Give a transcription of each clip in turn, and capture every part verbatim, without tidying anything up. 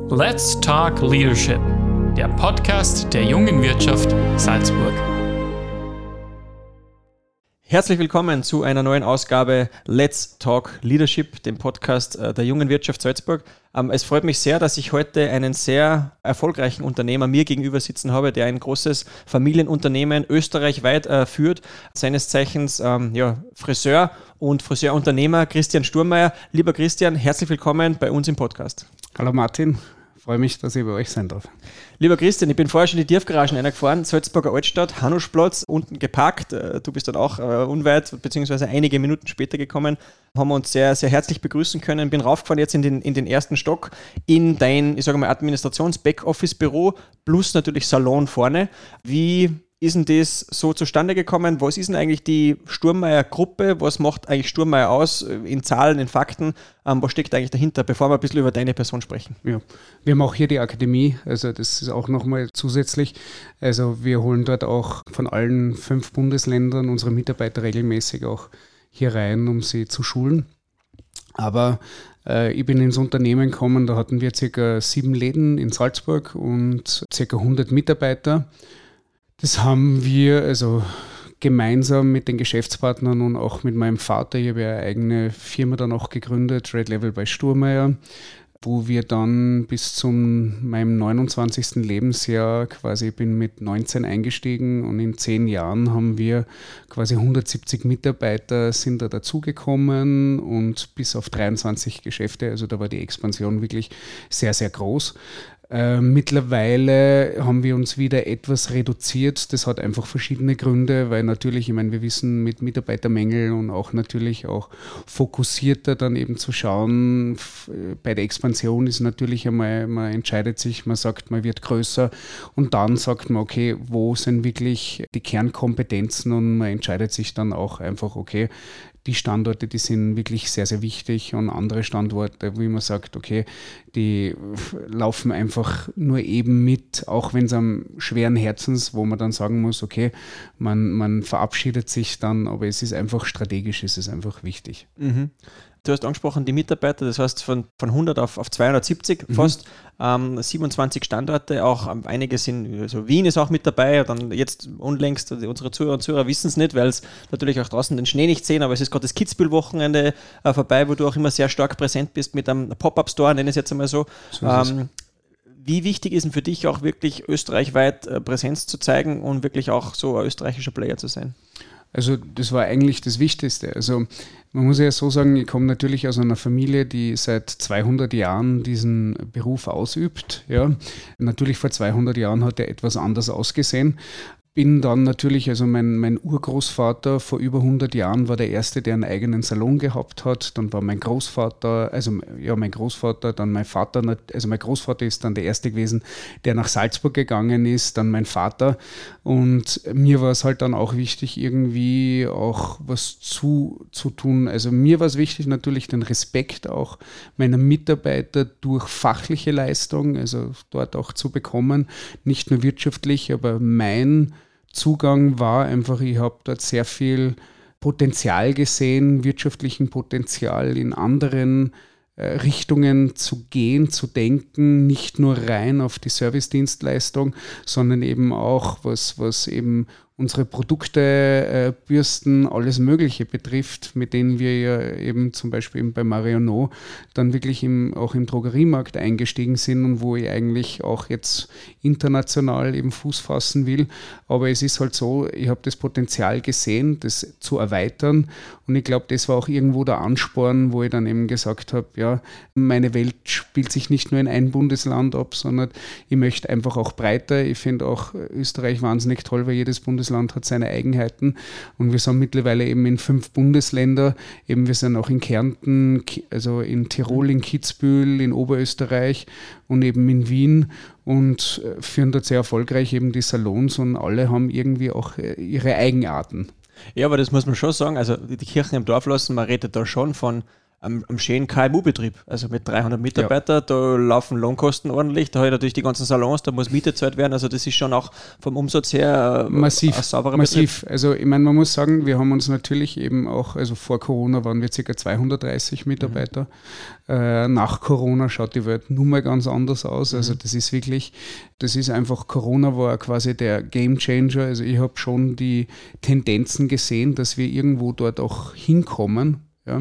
Let's Talk Leadership, der Podcast der Jungen Wirtschaft Salzburg. Herzlich willkommen zu einer neuen Ausgabe Let's Talk Leadership, dem Podcast der Jungen Wirtschaft Salzburg. Es freut mich sehr, dass ich heute einen sehr erfolgreichen Unternehmer mir gegenüber sitzen habe, der ein großes Familienunternehmen österreichweit äh, führt, seines Zeichens ähm, ja, Friseur und Friseurunternehmer Christian Sturmeier. Lieber Christian, herzlich willkommen bei uns im Podcast. Hallo Martin. Ich freue mich, dass ich bei euch sein darf. Lieber Christian, ich bin vorher schon die Tiefgaragen reingefahren, Salzburger Altstadt, Hanuschplatz, unten geparkt. Du bist dann auch äh, unweit, beziehungsweise einige Minuten später gekommen, haben wir uns sehr, sehr herzlich begrüßen können. Bin raufgefahren jetzt in den, in den ersten Stock in dein, ich sage mal, Administrations-Backoffice-Büro plus natürlich Salon vorne. Wie ist denn das so zustande gekommen? Was ist denn eigentlich die Sturmeier-Gruppe? Was macht eigentlich Sturmeier aus in Zahlen, in Fakten? Ähm, was steckt eigentlich dahinter, bevor wir ein bisschen über deine Person sprechen? Ja, wir haben auch hier die Akademie, also das ist auch nochmal zusätzlich. Also wir holen dort auch von allen fünf Bundesländern unsere Mitarbeiter regelmäßig auch hier rein, um sie zu schulen. Aber äh, ich bin ins Unternehmen gekommen, da hatten wir circa sieben Läden in Salzburg und circa hundert Mitarbeiter. Das haben wir also gemeinsam mit den Geschäftspartnern und auch mit meinem Vater, ich habe ja eine eigene Firma dann auch gegründet, Red Level bei Sturmeier, wo wir dann bis zum meinem neunundzwanzigsten Lebensjahr quasi, ich bin mit neunzehn eingestiegen und in zehn Jahren haben wir quasi hundertsiebzig Mitarbeiter sind da dazugekommen und bis auf dreiundzwanzig Geschäfte, also da war die Expansion wirklich sehr, sehr groß. Äh, mittlerweile haben wir uns wieder etwas reduziert. Das hat einfach verschiedene Gründe, weil natürlich, ich meine, wir wissen mit Mitarbeitermängel und auch natürlich auch fokussierter dann eben zu schauen. F- bei der Expansion ist natürlich einmal, man entscheidet sich, man sagt, man wird größer und dann sagt man, okay, wo sind wirklich die Kernkompetenzen und man entscheidet sich dann auch einfach, okay, die Standorte, die sind wirklich sehr, sehr wichtig und andere Standorte, wie man sagt, okay, die laufen einfach nur eben mit, auch wenn es am schweren Herzens, wo man dann sagen muss, okay, man, man verabschiedet sich dann, aber es ist einfach strategisch, es ist einfach wichtig. Mhm. Du hast angesprochen, die Mitarbeiter, das heißt von, von hundert auf, auf zweihundertsiebzig mhm. fast, ähm, siebenundzwanzig Standorte, auch ähm, einige sind, also Wien ist auch mit dabei, dann jetzt unlängst, unsere Zuhörer und Zuhörer wissen es nicht, weil es natürlich auch draußen den Schnee nicht sehen, aber es ist gerade das Kitzbühel-Wochenende äh, vorbei, wo du auch immer sehr stark präsent bist mit einem Pop-Up-Store, nenne ich es jetzt einmal so. so ähm, wie wichtig ist denn für dich auch wirklich österreichweit äh, Präsenz zu zeigen und wirklich auch so ein österreichischer Player zu sein? Also das war eigentlich das Wichtigste. Also man muss ja so sagen, ich komme natürlich aus einer Familie, die seit zweihundert Jahren diesen Beruf ausübt. Ja. Natürlich vor zweihundert Jahren hat er etwas anders ausgesehen. Bin dann natürlich, also mein, mein Urgroßvater vor über hundert Jahren war der Erste, der einen eigenen Salon gehabt hat. Dann war mein Großvater, also ja, mein Großvater, dann mein Vater, also mein Großvater ist dann der Erste gewesen, der nach Salzburg gegangen ist, dann mein Vater. Und mir war es halt dann auch wichtig, irgendwie auch was zu, zu tun. Also mir war es wichtig, natürlich den Respekt auch meiner Mitarbeiter durch fachliche Leistung, also dort auch zu bekommen, nicht nur wirtschaftlich, aber mein Zugang war einfach, ich habe dort sehr viel Potenzial gesehen, wirtschaftlichen Potenzial in anderen äh, Richtungen zu gehen, zu denken, nicht nur rein auf die Servicedienstleistung, sondern eben auch, was, was eben unsere Produkte, äh, Bürsten, alles Mögliche betrifft, mit denen wir ja eben zum Beispiel eben bei Marionneau dann wirklich im, auch im Drogeriemarkt eingestiegen sind und wo ich eigentlich auch jetzt international eben Fuß fassen will. Aber es ist halt so, ich habe das Potenzial gesehen, das zu erweitern und ich glaube, das war auch irgendwo der Ansporn, wo ich dann eben gesagt habe, ja, meine Welt spielt sich nicht nur in ein Bundesland ab, sondern ich möchte einfach auch breiter. Ich finde auch Österreich wahnsinnig toll, weil jedes Bundesland Land hat seine Eigenheiten und wir sind mittlerweile eben in fünf Bundesländer, eben wir sind auch in Kärnten, also in Tirol, in Kitzbühel, in Oberösterreich und eben in Wien und führen dort sehr erfolgreich eben die Salons und alle haben irgendwie auch ihre Eigenarten. Ja, aber das muss man schon sagen, also die Kirchen im Dorf lassen, man redet da schon von am, am schönen K M U-Betrieb, also mit dreihundert Mitarbeitern, ja. Da laufen Lohnkosten ordentlich, da habe ich natürlich die ganzen Salons, da muss Miete gezahlt werden, also das ist schon auch vom Umsatz her äh, massiv, ein sauberer massiv. Betrieb. Also ich meine, man muss sagen, wir haben uns natürlich eben auch, also vor Corona waren wir ca. zweihundertdreißig Mitarbeiter, mhm. äh, nach Corona schaut die Welt nun mal ganz anders aus, also das ist wirklich, das ist einfach, Corona war quasi der Gamechanger, also ich habe schon die Tendenzen gesehen, dass wir irgendwo dort auch hinkommen. Ja.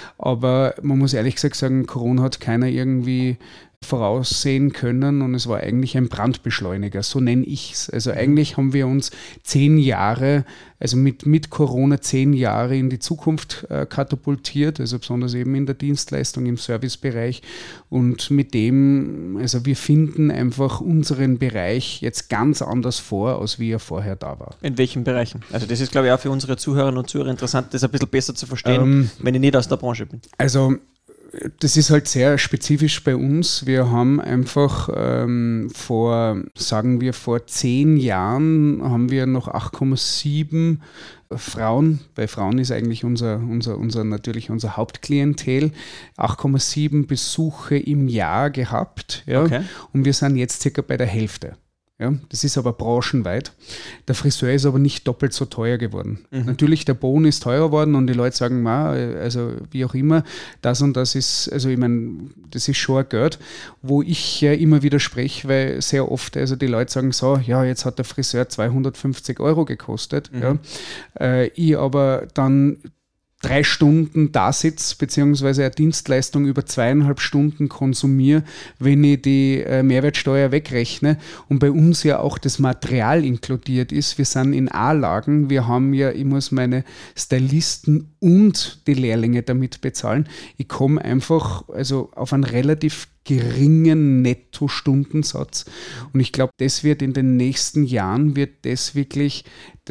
Aber man muss ehrlich gesagt sagen, Corona hat keiner irgendwie voraussehen können und es war eigentlich ein Brandbeschleuniger, so nenne ich es. Also eigentlich haben wir uns zehn Jahre, also mit, mit Corona zehn Jahre in die Zukunft äh, katapultiert, also besonders eben in der Dienstleistung, im Servicebereich und mit dem, also wir finden einfach unseren Bereich jetzt ganz anders vor, als wie er vorher da war. In welchen Bereichen? Also das ist, glaube ich, auch für unsere Zuhörerinnen und Zuhörer interessant, das ein bisschen besser zu verstehen, ähm, wenn ich nicht aus der Branche bin. Also das ist halt sehr spezifisch bei uns. Wir haben einfach ähm, vor, sagen wir, vor zehn Jahren haben wir noch acht Komma sieben Frauen, bei Frauen ist eigentlich unser, unser, unser natürlich unser Hauptklientel, acht Komma sieben Besuche im Jahr gehabt. Ja, okay. Und wir sind jetzt circa bei der Hälfte. Ja, das ist aber branchenweit. Der Friseur ist aber nicht doppelt so teuer geworden. Mhm. Natürlich, der Bohnen ist teurer geworden und die Leute sagen, ma, also wie auch immer, das und das ist, also ich meine, das ist schon ein Geld, wo ich ja immer widerspreche, weil sehr oft, also die Leute sagen so, ja, jetzt hat der Friseur zweihundertfünfzig Euro gekostet. Mhm. Ja. Äh, ich aber dann drei Stunden da sitze, beziehungsweise eine Dienstleistung über zweieinhalb Stunden konsumiere, wenn ich die äh, Mehrwertsteuer wegrechne und bei uns ja auch das Material inkludiert ist. Wir sind in A-Lagen, wir haben ja, ich muss meine Stylisten und die Lehrlinge damit bezahlen. Ich komme einfach also auf einen relativ geringen Netto-Stundensatz und ich glaube, das wird in den nächsten Jahren, wird das wirklich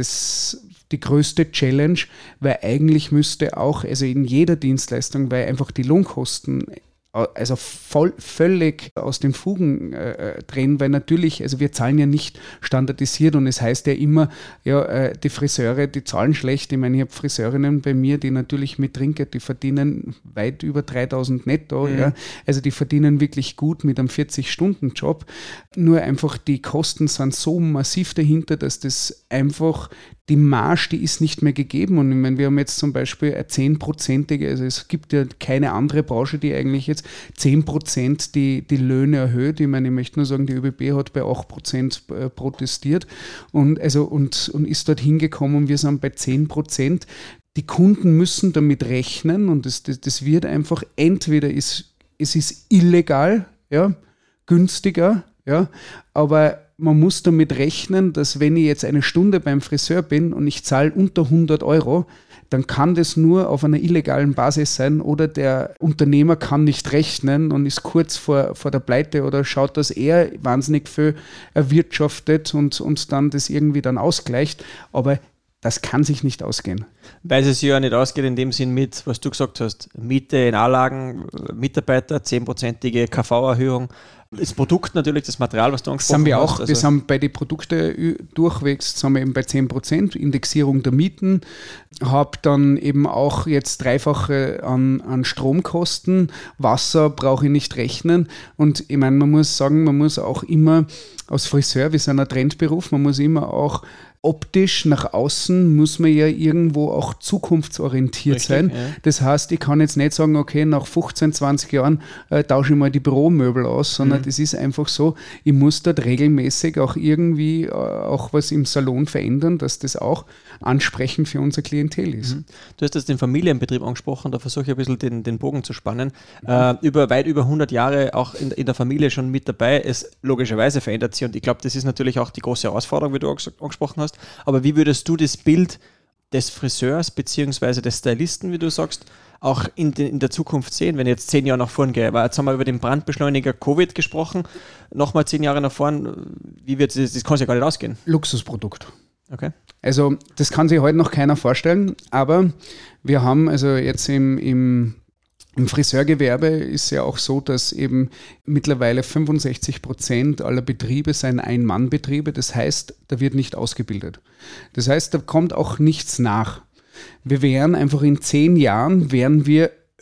das die größte Challenge, weil eigentlich müsste auch, also in jeder Dienstleistung, weil einfach die Lohnkosten also voll, völlig aus den Fugen äh, drehen, weil natürlich, also wir zahlen ja nicht standardisiert und es heißt ja immer, ja, äh, die Friseure, die zahlen schlecht. Ich meine, ich habe Friseurinnen bei mir, die natürlich mit Trinkgeld, die verdienen weit über dreitausend netto, mhm. ja, also die verdienen wirklich gut mit einem vierzig-Stunden-Job. Nur einfach die Kosten sind so massiv dahinter, dass das einfach die Marge, die ist nicht mehr gegeben und ich meine, wir haben jetzt zum Beispiel eine zehnprozentige, also es gibt ja keine andere Branche, die eigentlich jetzt zehn Prozent die, die Löhne erhöht. Ich meine, ich möchte nur sagen, die ÖBB hat bei acht Prozent protestiert und, also, und, und ist dort hingekommen und wir sind bei zehn Prozent. Die Kunden müssen damit rechnen und das, das, das wird einfach, entweder ist, es ist illegal, ja, günstiger, ja, aber man muss damit rechnen, dass wenn ich jetzt eine Stunde beim Friseur bin und ich zahle unter hundert Euro, dann kann das nur auf einer illegalen Basis sein oder der Unternehmer kann nicht rechnen und ist kurz vor, vor der Pleite oder schaut, dass er wahnsinnig viel erwirtschaftet und, und dann das irgendwie dann ausgleicht. Aber das kann sich nicht ausgehen. Weil es ja nicht ausgeht in dem Sinn mit, was du gesagt hast, Miete in A-Lagen, Mitarbeiter, zehnprozentige K V-Erhöhung, das Produkt natürlich, das Material, was du angesprochen hast. Sind wir auch, hast, also wir sind bei den Produkten durchwegs, sind wir eben bei zehn Prozent, Indexierung der Mieten, habe dann eben auch jetzt Dreifache an, an Stromkosten, Wasser brauche ich nicht rechnen und ich meine, man muss sagen, man muss auch immer als Friseur, wir sind ein Trendberuf, man muss immer auch optisch nach außen muss man ja irgendwo auch zukunftsorientiert Richtig, sein. Ja. Das heißt, ich kann jetzt nicht sagen, okay, nach fünfzehn, zwanzig Jahren äh, tausche ich mal die Büromöbel aus, sondern mhm. das ist einfach so, ich muss dort regelmäßig auch irgendwie äh, auch was im Salon verändern, dass das auch ansprechend für unser Klientel ist. Mhm. Du hast jetzt den Familienbetrieb angesprochen, da versuche ich ein bisschen den, den Bogen zu spannen. Mhm. Äh, über weit über hundert Jahre auch in, in der Familie schon mit dabei. Es logischerweise verändert sich und ich glaube, das ist natürlich auch die große Herausforderung, wie du angesprochen hast. Aber wie würdest du das Bild des Friseurs bzw. des Stylisten, wie du sagst, auch in, de, in der Zukunft sehen, wenn ich jetzt zehn Jahre nach vorn gehe? Weil jetzt haben wir über den Brandbeschleuniger Covid gesprochen, nochmal zehn Jahre nach vorn, wie wird das, das kann sich ja gar nicht ausgehen. Luxusprodukt. Okay. Also das kann sich heute noch keiner vorstellen, aber wir haben also jetzt im, im Im Friseurgewerbe ist ja auch so, dass eben mittlerweile fünfundsechzig Prozent aller Betriebe sind Ein-Mann-Betriebe. Das heißt, da wird nicht ausgebildet. Das heißt, da kommt auch nichts nach. Wir wären einfach in zehn Jahren, wären wir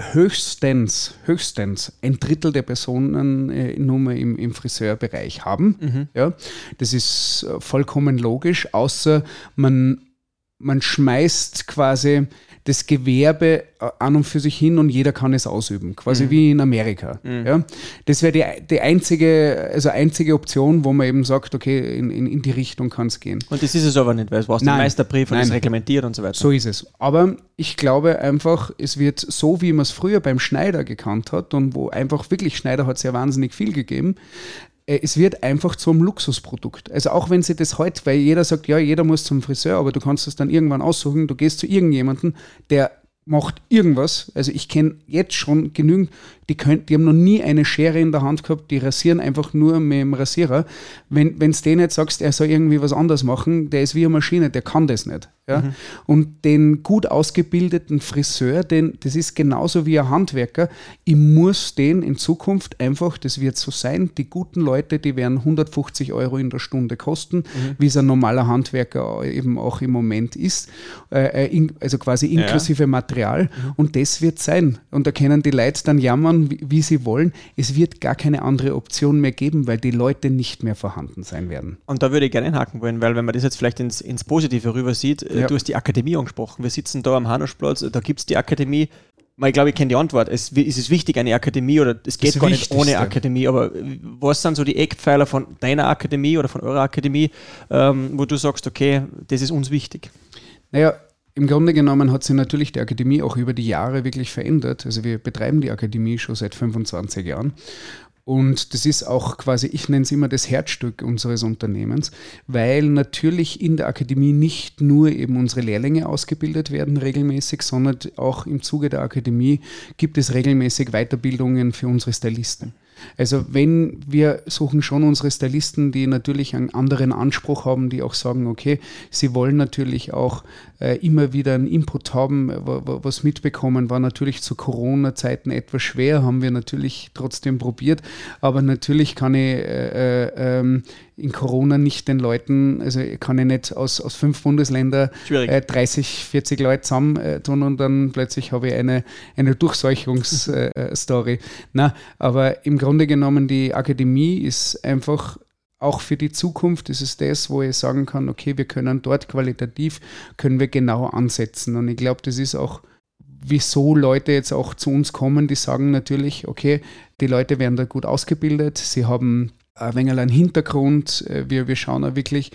höchstens, höchstens ein Drittel der Personen äh, nur im, im Friseurbereich haben. Mhm. Ja, das ist vollkommen logisch, außer man, man schmeißt quasi das Gewerbe an und für sich hin und jeder kann es ausüben, quasi mhm. wie in Amerika. Mhm. Ja? Das wäre die, die einzige, also einzige Option, wo man eben sagt, okay, in, in, in die Richtung kann es gehen. Und das ist es aber nicht, weil du brauchst den Meisterbrief und das reglementiert und so weiter. So ist es. Aber ich glaube einfach, es wird so, wie man es früher beim Schneider gekannt hat und wo einfach wirklich Schneider hat es ja wahnsinnig viel gegeben, es wird einfach zum Luxusprodukt. Also auch wenn sie das heute, weil jeder sagt, ja, jeder muss zum Friseur, aber du kannst das dann irgendwann aussuchen, du gehst zu irgendjemandem, der macht irgendwas. Also ich kenne jetzt schon genügend, die, können, die haben noch nie eine Schere in der Hand gehabt, die rasieren einfach nur mit dem Rasierer. Wenn du denen jetzt sagst, er soll irgendwie was anderes machen, der ist wie eine Maschine, der kann das nicht. Ja? Mhm. Und den gut ausgebildeten Friseur, den, das ist genauso wie ein Handwerker, ich muss den in Zukunft einfach, das wird so sein, die guten Leute, die werden hundertfünfzig Euro in der Stunde kosten, mhm. wie es ein normaler Handwerker eben auch im Moment ist, äh, in, also quasi inklusive ja. Material mhm. und das wird sein. Und da können die Leute dann jammern, wie, wie sie wollen. Es wird gar keine andere Option mehr geben, weil die Leute nicht mehr vorhanden sein werden. Und da würde ich gerne einhaken wollen, weil wenn man das jetzt vielleicht ins, ins Positive rüber sieht, ja. du hast die Akademie angesprochen. Wir sitzen da am Hanuschplatz, da gibt es die Akademie. Ich glaube, ich kenne die Antwort. Es, ist es wichtig, eine Akademie oder es geht gar nicht ohne Akademie, aber was sind so die Eckpfeiler von deiner Akademie oder von eurer Akademie, ähm, wo du sagst, okay, das ist uns wichtig? Naja, im Grunde genommen hat sich natürlich die Akademie auch über die Jahre wirklich verändert. Also wir betreiben die Akademie schon seit fünfundzwanzig Jahren. Und das ist auch quasi, ich nenne es immer das Herzstück unseres Unternehmens, weil natürlich in der Akademie nicht nur eben unsere Lehrlinge ausgebildet werden regelmäßig, sondern auch im Zuge der Akademie gibt es regelmäßig Weiterbildungen für unsere Stylisten. Also wenn wir suchen schon unsere Stylisten, die natürlich einen anderen Anspruch haben, die auch sagen, okay, sie wollen natürlich auch äh, immer wieder einen Input haben, w- w- was mitbekommen, war natürlich zu Corona-Zeiten etwas schwer, haben wir natürlich trotzdem probiert, aber natürlich kann ich äh, äh, in Corona nicht den Leuten, also kann ich nicht aus, aus fünf Bundesländern äh, dreißig, vierzig Leute zusammen äh, tun und dann plötzlich habe ich eine, eine Durchseuchungsstory. Äh, Na, aber im Grunde genommen, die Akademie ist einfach auch für die Zukunft, ist es das, wo ich sagen kann, okay, wir können dort qualitativ, können wir genau ansetzen. Und ich glaube, das ist auch, wieso Leute jetzt auch zu uns kommen, die sagen natürlich, okay, die Leute werden da gut ausgebildet, sie haben ein wenig einen Hintergrund, wir, wir schauen auch wirklich,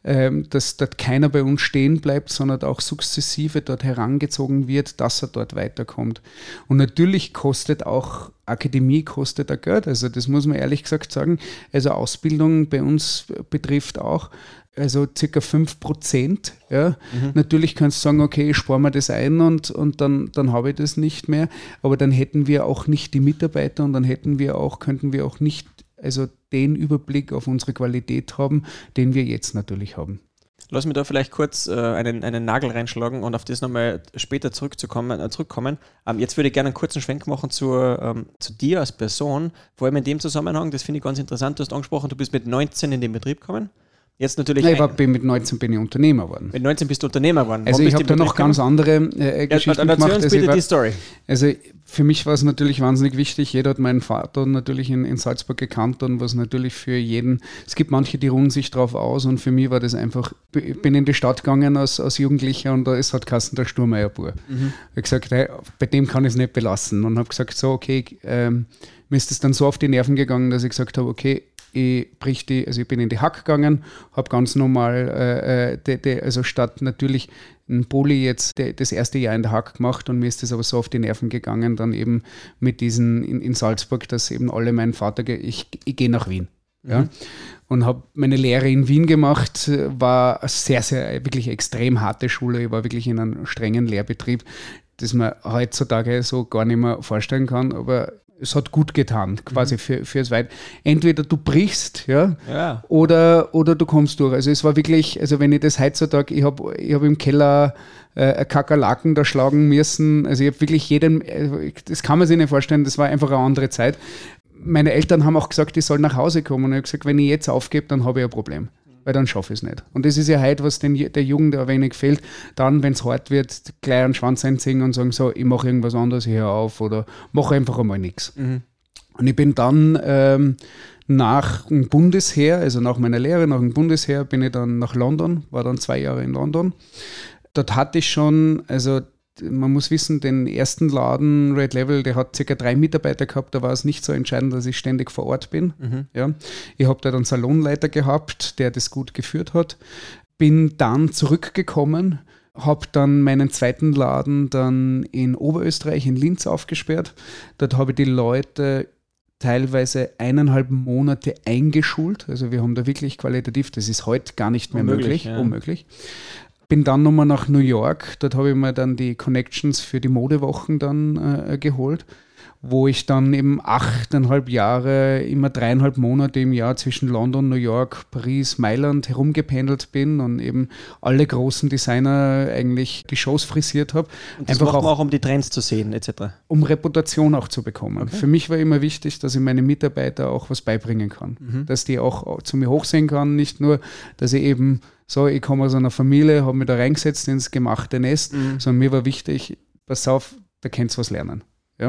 dass dort keiner bei uns stehen bleibt, sondern auch sukzessive dort herangezogen wird, dass er dort weiterkommt. Und natürlich kostet auch, Akademie kostet auch Geld, also das muss man ehrlich gesagt sagen, also Ausbildung bei uns betrifft auch, also circa fünf Prozent. Ja. Mhm. Natürlich kannst du sagen, okay, ich spare mir das ein und, und dann, dann habe ich das nicht mehr, aber dann hätten wir auch nicht die Mitarbeiter und dann hätten wir auch, könnten wir auch nicht also den Überblick auf unsere Qualität haben, den wir jetzt natürlich haben. Lass mich da vielleicht kurz äh, einen, einen Nagel reinschlagen und auf das nochmal später zurückzukommen, äh, zurückkommen. Ähm, jetzt würde ich gerne einen kurzen Schwenk machen zu, ähm, zu dir als Person, vor allem in dem Zusammenhang, das finde ich ganz interessant. Du hast angesprochen, du bist mit neunzehn in den Betrieb gekommen. Jetzt natürlich Nein, ich war, bin mit neunzehn bin ich Unternehmer geworden. Mit neunzehn bist du Unternehmer geworden. Also ich habe da noch ganz andere äh, Geschichten ja, gemacht. Uns bitte war, die Story. Also für mich war es natürlich wahnsinnig wichtig. Jeder hat meinen Vater natürlich in, in Salzburg gekannt und was natürlich für jeden, es gibt manche, die ruhen sich drauf aus und für mich war das einfach, ich bin in die Stadt gegangen als, als Jugendlicher und da ist halt Kassen der Sturmeier-Bur. Mhm. Ich habe gesagt, hey, bei dem kann ich es nicht belassen und habe gesagt, so okay, ähm, mir ist es dann so auf die Nerven gegangen, dass ich gesagt habe, okay, ich brich die, also ich bin in die Hack gegangen, habe ganz normal, äh, de, de, also statt natürlich ein Poli jetzt de, das erste Jahr in der Hack gemacht und mir ist das aber so auf die Nerven gegangen, dann eben mit diesen in, in Salzburg, dass eben alle meinen Vater, ge- ich, ich gehe nach Wien. Mhm. Ja, und habe meine Lehre in Wien gemacht, war eine sehr, sehr, wirklich extrem harte Schule, ich war wirklich in einem strengen Lehrbetrieb, das man heutzutage so gar nicht mehr vorstellen kann, aber es hat gut getan, quasi mhm. für, fürs Weit. Entweder du brichst, ja, ja. Oder, oder du kommst durch. Also es war wirklich, also wenn ich das heutzutage, ich habe ich hab im Keller äh, Kakerlaken da schlagen müssen, also ich habe wirklich jeden, das kann man sich nicht vorstellen, das war einfach eine andere Zeit. Meine Eltern haben auch gesagt, ich soll nach Hause kommen und ich habe gesagt, wenn ich jetzt aufgebe, dann habe ich ein Problem. weil dann schaffe ich es nicht. Und das ist ja heute, was den, der Jugend ein wenig fehlt. Dann, wenn es hart wird, gleich einen Schwanz einziehen und sagen, so, ich mache irgendwas anderes, ich höre auf oder mache einfach einmal nichts. Mhm. Und ich bin dann ähm, nach dem Bundesheer, also nach meiner Lehre, nach dem Bundesheer, bin ich dann nach London, war dann zwei Jahre in London. Dort hatte ich schon, also man muss wissen, den ersten Laden, Red Level, der hat circa drei Mitarbeiter gehabt, da war es nicht so entscheidend, dass ich ständig vor Ort bin. Mhm. Ja. Ich habe da dann einen Salonleiter gehabt, der das gut geführt hat. Bin dann zurückgekommen, habe dann meinen zweiten Laden dann in Oberösterreich, in Linz aufgesperrt. Dort habe ich die Leute teilweise eineinhalb Monate eingeschult. Also wir haben da wirklich qualitativ, das ist heute gar nicht mehr unmöglich, möglich, ja. unmöglich. Bin dann nochmal nach New York, dort habe ich mir dann die Connections für die Modewochen dann äh, geholt, wo ich dann eben achteinhalb Jahre, immer dreieinhalb Monate im Jahr zwischen London, New York, Paris, Mailand herumgependelt bin und eben alle großen Designer eigentlich die Shows frisiert habe. Und das einfach macht man auch, um die Trends zu sehen et cetera. Um Reputation auch zu bekommen. Okay. Für mich war immer wichtig, dass ich meine Mitarbeiter auch was beibringen kann. Mhm. Dass die auch zu mir hochsehen kann, nicht nur, dass ich eben so, ich komme aus einer Familie, habe mich da reingesetzt ins gemachte Nest, mhm. sondern mir war wichtig, pass auf, da kannst du was lernen. Ja?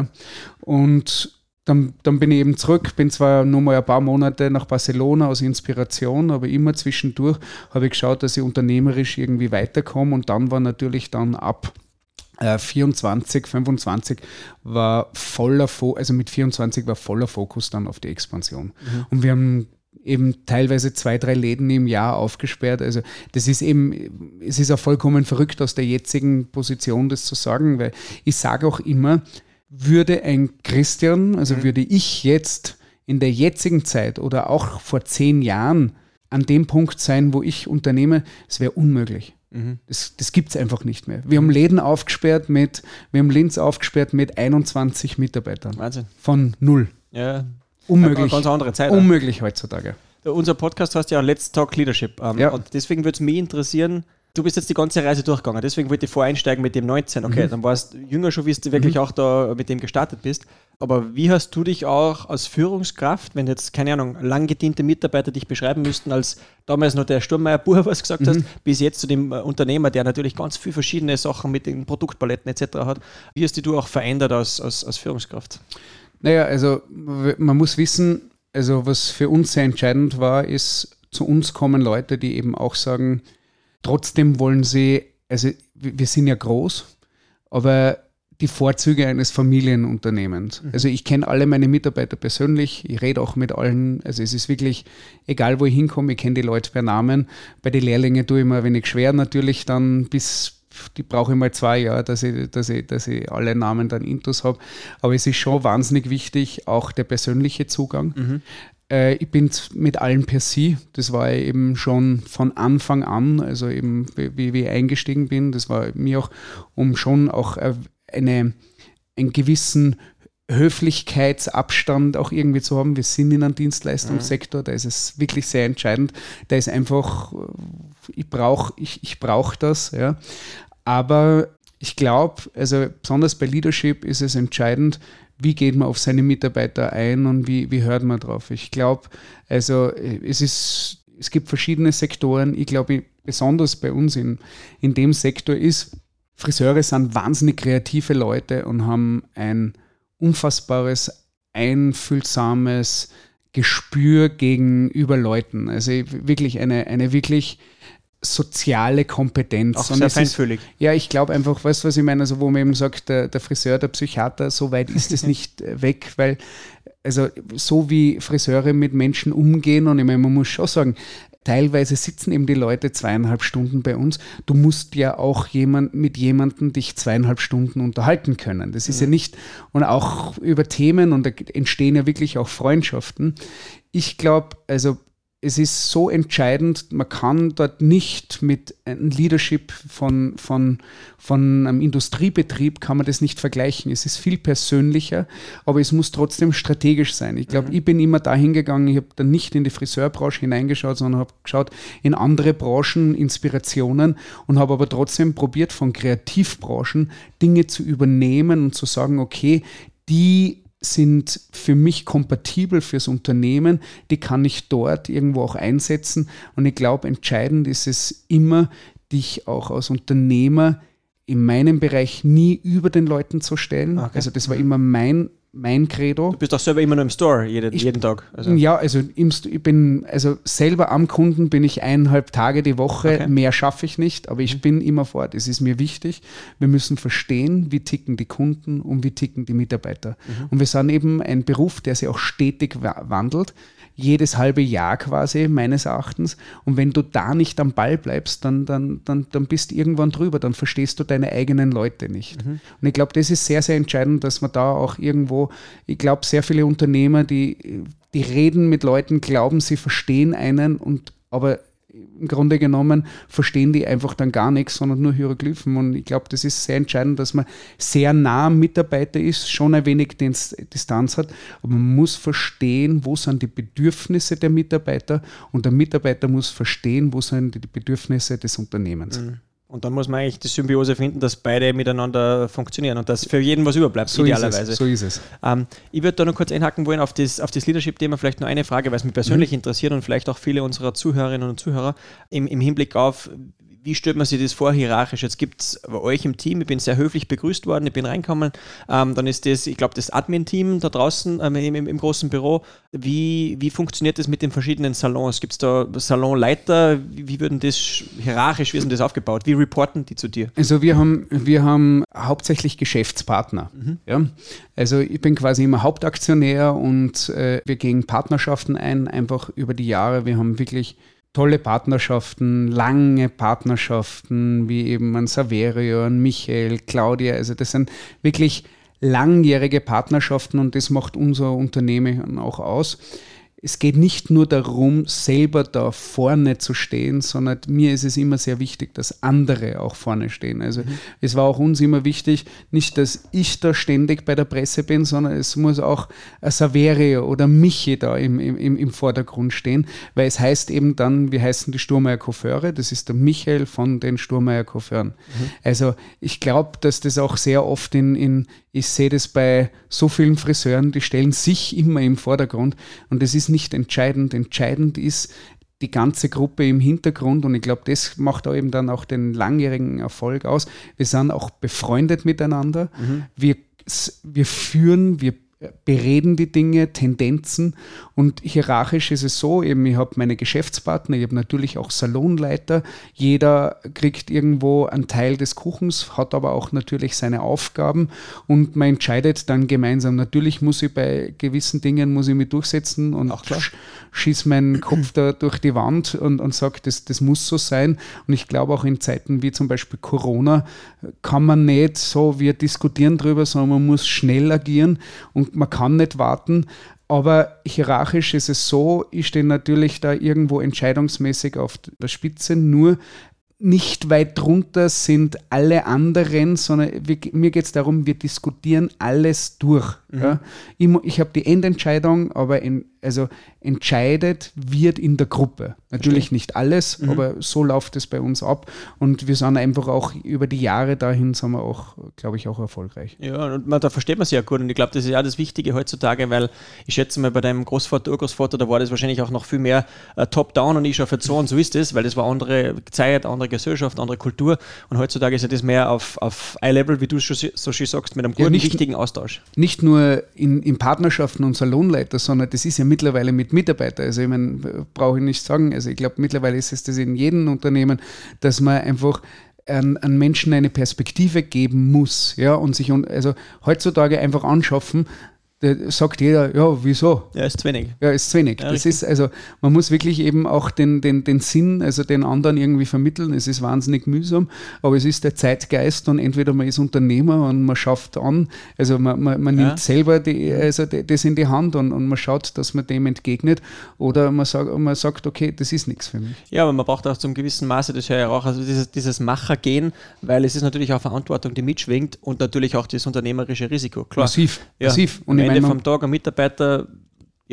Und dann, dann bin ich eben zurück, bin zwar nur mal ein paar Monate nach Barcelona aus Inspiration, aber immer zwischendurch habe ich geschaut, dass ich unternehmerisch irgendwie weiterkomme und dann war natürlich dann ab äh, vierundzwanzig, fünfundzwanzig war voller Fokus, also mit vierundzwanzig war voller Fokus dann auf die Expansion. Mhm. Und wir haben eben teilweise zwei, drei Läden im Jahr aufgesperrt. Also das ist eben, es ist auch vollkommen verrückt aus der jetzigen Position das zu sagen, weil ich sage auch immer, würde ein Christian, also mhm. würde ich jetzt in der jetzigen Zeit oder auch vor zehn Jahren an dem Punkt sein, wo ich unternehme, es wäre unmöglich. Mhm. Das, das gibt es einfach nicht mehr. Wir haben Läden aufgesperrt mit, wir haben Linz aufgesperrt mit einundzwanzig Mitarbeitern. Wahnsinn. Von null. Ja. Unmöglich. Eine ganz andere Zeit. Unmöglich heutzutage. Unser Podcast heißt ja Let's Talk Leadership. Um, ja. Und deswegen würde es mich interessieren, du bist jetzt die ganze Reise durchgegangen, deswegen wollte ich voreinsteigen mit dem neunzehn. Okay, mhm. dann warst du jünger schon, wie du wirklich mhm. auch da mit dem gestartet bist. Aber wie hast du dich auch als Führungskraft, wenn jetzt, keine Ahnung, lang gediente Mitarbeiter dich beschreiben müssten, als damals noch der Sturmmeier-Buhr, was du gesagt mhm. hast, bis jetzt zu dem Unternehmer, der natürlich ganz viele verschiedene Sachen mit den Produktpaletten et cetera hat. Wie hast dich du auch verändert als, als, als Führungskraft? Naja, also man muss wissen, also was für uns sehr entscheidend war, ist, zu uns kommen Leute, die eben auch sagen, trotzdem wollen sie, also wir sind ja groß, aber die Vorzüge eines Familienunternehmens. Mhm. Also ich kenne alle meine Mitarbeiter persönlich, ich rede auch mit allen, also es ist wirklich, egal wo ich hinkomme, ich kenne die Leute per Namen. Bei den Lehrlingen tue ich mir ein wenig schwer natürlich dann bis die brauche ich mal zwei Jahre, dass ich, dass ich, dass ich alle Namen dann intus habe. Aber es ist schon wahnsinnig wichtig, auch der persönliche Zugang. Mhm. Äh, ich bin mit allen per Sie, das war eben schon von Anfang an, also eben wie, wie ich eingestiegen bin, das war mir auch, um schon auch eine, einen gewissen Höflichkeitsabstand auch irgendwie zu haben. Wir sind in einem Dienstleistungssektor, da ist es wirklich sehr entscheidend. Da ist einfach, ich brauche ich, ich brauch das, ja. Aber ich glaube, also besonders bei Leadership ist es entscheidend, wie geht man auf seine Mitarbeiter ein und wie, wie hört man drauf. Ich glaube, also es ist, es gibt verschiedene Sektoren. Ich glaube, besonders bei uns in, in dem Sektor ist, Friseure sind wahnsinnig kreative Leute und haben ein unfassbares, einfühlsames Gespür gegenüber Leuten. Also wirklich eine, eine wirklich soziale Kompetenz. Auch sehr feinfühlig. Ist, ja, ich glaube einfach, weißt du, was ich meine, also wo man eben sagt, der, der Friseur, der Psychiater, so weit ist es nicht weg, weil also so wie Friseure mit Menschen umgehen und ich meine, man muss schon sagen, teilweise sitzen eben die Leute zweieinhalb Stunden bei uns. Du musst ja auch jemand, mit jemandem dich zweieinhalb Stunden unterhalten können. Das ist mhm. ja nicht, und auch über Themen, und da entstehen ja wirklich auch Freundschaften. Ich glaube, also es ist so entscheidend, man kann dort nicht mit einem Leadership von, von, von einem Industriebetrieb, kann man das nicht vergleichen. Es ist viel persönlicher, aber es muss trotzdem strategisch sein. Ich glaube, mhm. ich bin immer dahin gegangen, ich habe dann nicht in die Friseurbranche hineingeschaut, sondern habe geschaut in andere Branchen, Inspirationen, und habe aber trotzdem probiert, von Kreativbranchen Dinge zu übernehmen und zu sagen, okay, die sind für mich kompatibel fürs Unternehmen, die kann ich dort irgendwo auch einsetzen. Und ich glaube, entscheidend ist es immer, dich auch als Unternehmer in meinem Bereich nie über den Leuten zu stellen. Okay. Also das war immer mein mein Credo. Du bist auch selber immer nur im Store, jeden, ich, jeden Tag. Also. Ja, also im, ich bin, also selber am Kunden bin ich eineinhalb Tage die Woche, okay. Mehr schaffe ich nicht, aber ich bin immer vor Ort. Es ist mir wichtig, wir müssen verstehen, wie ticken die Kunden und wie ticken die Mitarbeiter. Mhm. Und wir sind eben ein Beruf, der sich auch stetig wandelt. Jedes halbe Jahr quasi, meines Erachtens. Und wenn du da nicht am Ball bleibst, dann, dann, dann, dann bist du irgendwann drüber, dann verstehst du deine eigenen Leute nicht. Mhm. Und ich glaube, das ist sehr, sehr entscheidend, dass man da auch irgendwo, ich glaube, sehr viele Unternehmer, die, die reden mit Leuten, glauben, sie verstehen einen, und aber im Grunde genommen verstehen die einfach dann gar nichts, sondern nur Hieroglyphen. Und ich glaube, das ist sehr entscheidend, dass man sehr nah am Mitarbeiter ist, schon ein wenig Distanz hat, aber man muss verstehen, wo sind die Bedürfnisse der Mitarbeiter, und der Mitarbeiter muss verstehen, wo sind die Bedürfnisse des Unternehmens. Mhm. Und dann muss man eigentlich die Symbiose finden, dass beide miteinander funktionieren und dass für jeden was überbleibt, so idealerweise. Ist es, so ist es. Ähm, ich würde da noch kurz einhaken wollen auf das, auf das Leadership-Thema, vielleicht nur eine Frage, weil es mich persönlich mhm. interessiert und vielleicht auch viele unserer Zuhörerinnen und Zuhörer im, im Hinblick auf, wie stellt man sich das vor, hierarchisch? Jetzt gibt es bei euch im Team, ich bin sehr höflich begrüßt worden, ich bin reingekommen, ähm, dann ist das, ich glaube, das Admin-Team da draußen ähm, im, im großen Büro. Wie, wie funktioniert das mit den verschiedenen Salons? Gibt es da Salonleiter? Wie, wie würden das hierarchisch, wie ist denn das aufgebaut? Wie reporten die zu dir? Also wir haben, wir haben hauptsächlich Geschäftspartner. Mhm. Ja? Also ich bin quasi immer Hauptaktionär, und äh, wir gehen Partnerschaften ein, einfach über die Jahre. Wir haben wirklich tolle Partnerschaften, lange Partnerschaften, wie eben ein Saverio, ein Michael, Claudia. Also das sind wirklich langjährige Partnerschaften, und das macht unser Unternehmen auch aus. Es geht nicht nur darum, selber da vorne zu stehen, sondern mir ist es immer sehr wichtig, dass andere auch vorne stehen. Also mhm. es war auch uns immer wichtig, nicht, dass ich da ständig bei der Presse bin, sondern es muss auch ein Saverio oder Michi da im, im, im Vordergrund stehen, weil es heißt eben dann, wir heißen die Sturmeier Coiffeure, das ist der Michael von den Sturmeier Coiffeuren. Mhm. Also ich glaube, dass das auch sehr oft in, in ich sehe das bei so vielen Friseuren, die stellen sich immer im Vordergrund, und das ist nicht entscheidend. Entscheidend ist die ganze Gruppe im Hintergrund, und ich glaube, das macht auch eben dann auch den langjährigen Erfolg aus. Wir sind auch befreundet miteinander, mhm. wir, wir führen, wir bereden die Dinge, Tendenzen, und hierarchisch ist es so, eben ich habe meine Geschäftspartner, ich habe natürlich auch Salonleiter, jeder kriegt irgendwo einen Teil des Kuchens, hat aber auch natürlich seine Aufgaben, und man entscheidet dann gemeinsam. Natürlich muss ich bei gewissen Dingen muss ich mich durchsetzen und sch- schieße meinen Kopf da durch die Wand und, und sage, das, das muss so sein, und ich glaube auch in Zeiten wie zum Beispiel Corona kann man nicht so, wir diskutieren drüber, sondern man muss schnell agieren, und man kann nicht warten, aber hierarchisch ist es so, ich stehe natürlich da irgendwo entscheidungsmäßig auf der Spitze, nur nicht weit drunter sind alle anderen, sondern wir, mir geht es darum, wir diskutieren alles durch. Mhm. Ja. Ich, ich habe die Endentscheidung, aber in, also entscheidet wird in der Gruppe. Natürlich Verstehe. Nicht alles, mhm. aber so läuft es bei uns ab, und wir sind einfach auch über die Jahre dahin, sind wir auch, glaube ich, auch erfolgreich. Ja, und man, da versteht man sich ja gut, und ich glaube, das ist ja das Wichtige heutzutage, weil ich schätze mal, bei deinem Großvater, Urgroßvater, da war das wahrscheinlich auch noch viel mehr äh, top-down, und ich schon so, und so ist es, weil das war andere Zeit, andere Gesellschaft, andere Kultur, und heutzutage ist ja das mehr auf, auf Eye-Level, wie du schon so schön sagst, mit einem guten, ja, nicht, wichtigen Austausch. Nicht nur in, in Partnerschaften und Salonleiter, sondern das ist ja mittlerweile mit Mitarbeitern, also ich meine, brauche ich nicht sagen, also ich glaube, mittlerweile ist es das in jedem Unternehmen, dass man einfach an, an Menschen eine Perspektive geben muss, ja, und sich also heutzutage einfach anschaffen. Da sagt jeder, ja, wieso? Ja, ist zu wenig. Ja, ist zu wenig. Ja, das ist, also, man muss wirklich eben auch den, den, den Sinn, also den anderen irgendwie vermitteln. Es ist wahnsinnig mühsam, aber es ist der Zeitgeist, und entweder man ist Unternehmer und man schafft an, also man, man, man ja. nimmt selber die, also das in die Hand, und, und man schaut, dass man dem entgegnet, oder man, sag, man sagt, okay, das ist nichts für mich. Ja, aber man braucht auch zum gewissen Maße, das höre ich auch, also dieses, dieses Machergehen, weil es ist natürlich auch Verantwortung, die mitschwingt, und natürlich auch das unternehmerische Risiko. Klar. Massiv, ja. massiv. Und am Ende vom Tag ein Mitarbeiter, ja,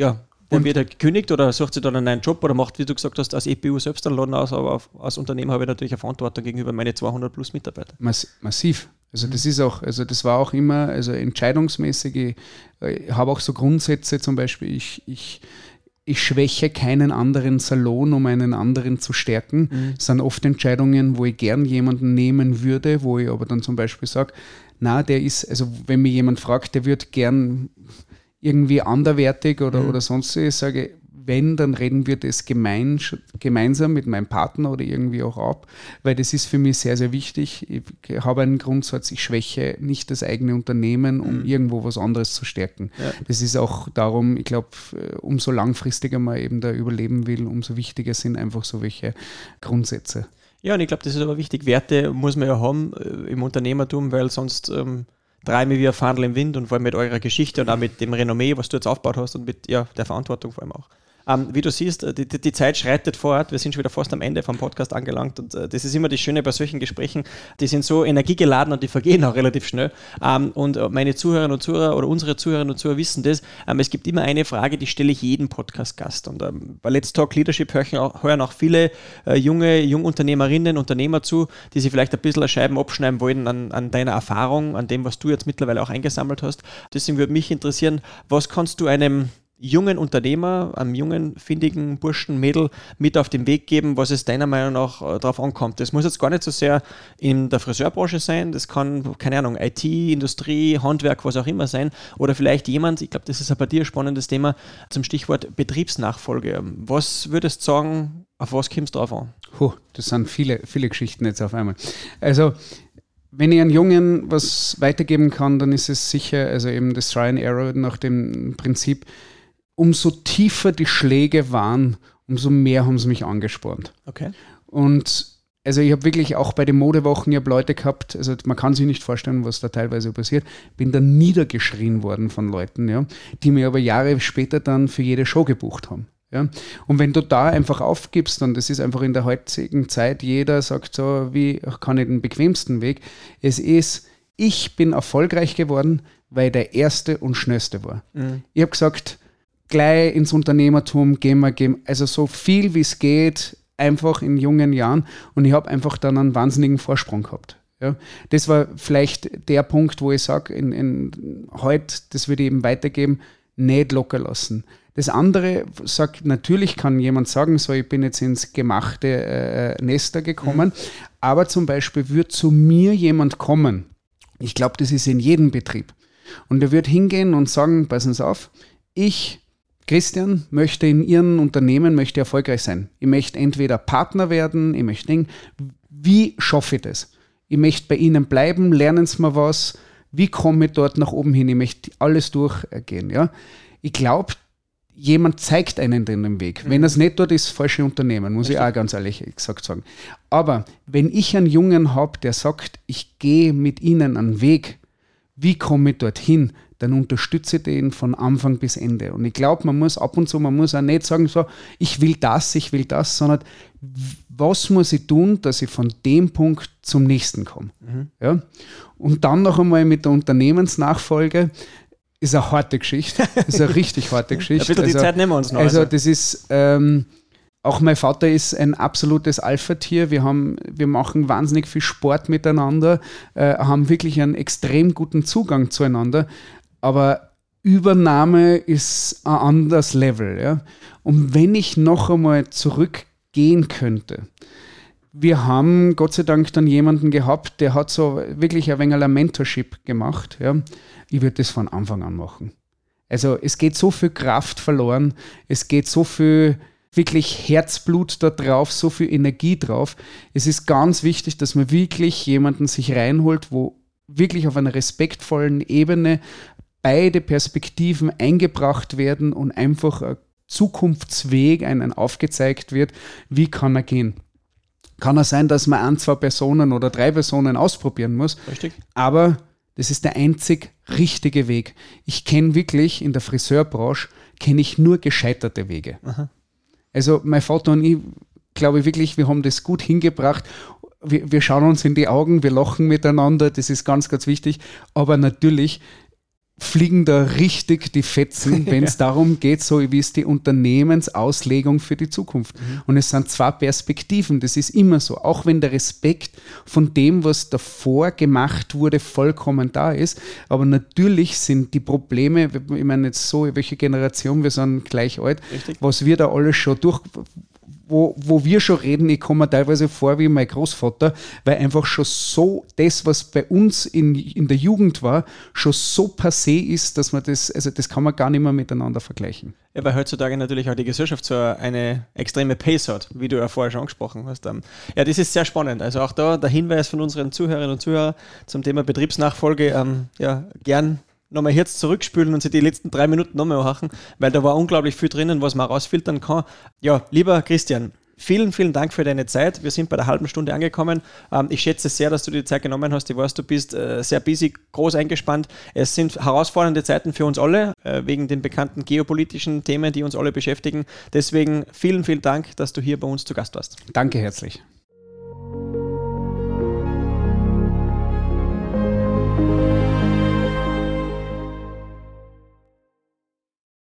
Dann wird er gekündigt oder sucht sich dann einen neuen Job oder macht, wie du gesagt hast, als E P U selbst einen Laden aus, aber als Unternehmen habe ich natürlich eine Verantwortung gegenüber meine zweihundert plus Mitarbeiter. Mass- massiv. Also das ist auch, also das war auch immer, also entscheidungsmäßig, ich, ich habe auch so Grundsätze, zum Beispiel, ich, ich, ich schwäche keinen anderen Salon, um einen anderen zu stärken. Mhm. Das sind oft Entscheidungen, wo ich gern jemanden nehmen würde, wo ich aber dann zum Beispiel sage, na, der ist, also wenn mich jemand fragt, der wird gern irgendwie anderwertig oder, mhm. oder sonst was, ich sage, wenn, dann reden wir das gemein, gemeinsam mit meinem Partner oder irgendwie auch ab, weil das ist für mich sehr, sehr wichtig. Ich habe einen Grundsatz, ich schwäche nicht das eigene Unternehmen, um mhm. irgendwo was anderes zu stärken. Ja. Das ist auch darum, ich glaube, umso langfristiger man eben da überleben will, umso wichtiger sind einfach so welche Grundsätze. Ja, und ich glaube, das ist aber wichtig. Werte muss man ja haben äh, im Unternehmertum, weil sonst ähm, treiben wir wie ein Fahndel im Wind und vor allem mit eurer Geschichte und auch mit dem Renommee, was du jetzt aufgebaut hast und mit ja, der Verantwortung vor allem auch. Ähm, wie du siehst, die, die, die Zeit schreitet fort, wir sind schon wieder fast am Ende vom Podcast angelangt und äh, das ist immer das Schöne bei solchen Gesprächen, die sind so energiegeladen und die vergehen auch relativ schnell ähm, und meine Zuhörerinnen und Zuhörer oder unsere Zuhörerinnen und Zuhörer wissen das, ähm, es gibt immer eine Frage, die stelle ich jedem Podcast-Gast und ähm, bei Let's Talk Leadership hören auch, hören auch viele äh, junge Jungunternehmerinnen, Unternehmer zu, die sich vielleicht ein bisschen eine Scheiben abschneiden wollen an, an deiner Erfahrung, an dem, was du jetzt mittlerweile auch eingesammelt hast. Deswegen würde mich interessieren, was kannst du einem jungen Unternehmer, einem jungen, findigen Burschen, Mädel mit auf den Weg geben, was es deiner Meinung nach äh, darauf ankommt. Das muss jetzt gar nicht so sehr in der Friseurbranche sein, das kann, keine Ahnung, I T, Industrie, Handwerk, was auch immer sein oder vielleicht jemand, ich glaube, das ist ja bei dir ein spannendes Thema, zum Stichwort Betriebsnachfolge. Was würdest du sagen, auf was kommst du drauf an? Puh, das sind viele, viele Geschichten jetzt auf einmal. Also wenn ich einem Jungen was weitergeben kann, dann ist es sicher, also eben das Try and Error nach dem Prinzip, umso tiefer die Schläge waren, umso mehr haben sie mich angespornt. Okay. Und also ich habe wirklich auch bei den Modewochen, ich habe Leute gehabt, also man kann sich nicht vorstellen, was da teilweise passiert, bin dann niedergeschrien worden von Leuten, ja, die mir aber Jahre später dann für jede Show gebucht haben. Ja. Und wenn du da einfach aufgibst, und das ist einfach in der heutigen Zeit, jeder sagt so, wie kann ich den bequemsten Weg, es ist, ich bin erfolgreich geworden, weil der Erste und Schnellste war. Mhm. Ich habe gesagt, gleich ins Unternehmertum gehen wir, gehen, also so viel wie es geht, einfach in jungen Jahren. Und ich habe einfach dann einen wahnsinnigen Vorsprung gehabt. Ja. Das war vielleicht der Punkt, wo ich sage, in, in, heute, das würde ich eben weitergeben, nicht locker lassen. Das andere, sag, natürlich kann jemand sagen, so, ich bin jetzt ins gemachte äh, Nester gekommen, mhm. aber zum Beispiel wird zu mir jemand kommen, ich glaube, das ist in jedem Betrieb, und der wird hingehen und sagen, passen Sie auf, ich Christian möchte in Ihrem Unternehmen möchte erfolgreich sein. Ich möchte entweder Partner werden, ich möchte denken, wie schaffe ich das? Ich möchte bei Ihnen bleiben, lernen Sie mal was, wie komme ich dort nach oben hin? Ich möchte alles durchgehen. Ja? Ich glaube, jemand zeigt einen den Weg. Mhm. Wenn er es nicht tut, ist das falsche Unternehmen, muss Richtig. Ich auch ganz ehrlich gesagt sagen. Aber wenn ich einen Jungen habe, der sagt, ich gehe mit Ihnen einen Weg, wie komme ich dorthin? Dann unterstütze ich den von Anfang bis Ende. Und ich glaube, man muss ab und zu, man muss auch nicht sagen, so, ich will das, ich will das, sondern was muss ich tun, dass ich von dem Punkt zum nächsten komme. Mhm. Ja? Und dann noch einmal mit der Unternehmensnachfolge, ist eine harte Geschichte, ist eine richtig harte Geschichte. Ein bisschen die also, Zeit nehmen wir uns noch. Also, also. das ist, ähm, auch mein Vater ist ein absolutes Alpha-Tier. Wir haben, wir machen wahnsinnig viel Sport miteinander, äh, haben wirklich einen extrem guten Zugang zueinander. Aber Übernahme ist ein anderes Level. Ja? Und wenn ich noch einmal zurückgehen könnte, wir haben Gott sei Dank dann jemanden gehabt, der hat so wirklich ein wenig ein Mentorship gemacht. Ja? Ich würde das von Anfang an machen. Also es geht so viel Kraft verloren, es geht so viel wirklich Herzblut da drauf, so viel Energie drauf. Es ist ganz wichtig, dass man wirklich jemanden sich reinholt, wo wirklich auf einer respektvollen Ebene beide Perspektiven eingebracht werden und einfach ein Zukunftsweg einen aufgezeigt wird, wie kann er gehen. Kann er sein, dass man ein, zwei Personen oder drei Personen ausprobieren muss, Richtig. Aber das ist der einzig richtige Weg. Ich kenne wirklich, in der Friseurbranche, kenne ich nur gescheiterte Wege. Aha. Also mein Vater und ich, glaube ich wirklich, wir haben das gut hingebracht. Wir, wir schauen uns in die Augen, wir lachen miteinander, das ist ganz, ganz wichtig. Aber natürlich, fliegen da richtig die Fetzen, wenn es ja. darum geht, so wie es die Unternehmensauslegung für die Zukunft. Mhm. Und es sind zwei Perspektiven, das ist immer so. Auch wenn der Respekt von dem, was davor gemacht wurde, vollkommen da ist. Aber natürlich sind die Probleme, ich meine jetzt so, welche Generation, wir sind gleich alt, richtig. Was wir da alles schon durch... Wo, wo wir schon reden, ich komme mir teilweise vor wie mein Großvater, weil einfach schon so das, was bei uns in, in der Jugend war, schon so passé ist, dass man das, also das kann man gar nicht mehr miteinander vergleichen. Ja, weil heutzutage natürlich auch die Gesellschaft so eine extreme Pace hat, wie du ja vorher schon angesprochen hast. Ja, das ist sehr spannend. Also auch da der Hinweis von unseren Zuhörerinnen und Zuhörern zum Thema Betriebsnachfolge, ähm, ja, gern nochmal Herz zurückspülen und sich die letzten drei Minuten nochmal machen, weil da war unglaublich viel drinnen, was man rausfiltern kann. Ja, lieber Christian, vielen, vielen Dank für deine Zeit. Wir sind bei der halben Stunde angekommen. Ähm, ich schätze sehr, dass du dir die Zeit genommen hast. Ich weiß, du bist äh, sehr busy, groß eingespannt. Es sind herausfordernde Zeiten für uns alle, äh, wegen den bekannten geopolitischen Themen, die uns alle beschäftigen. Deswegen vielen, vielen Dank, dass du hier bei uns zu Gast warst. Danke herzlich.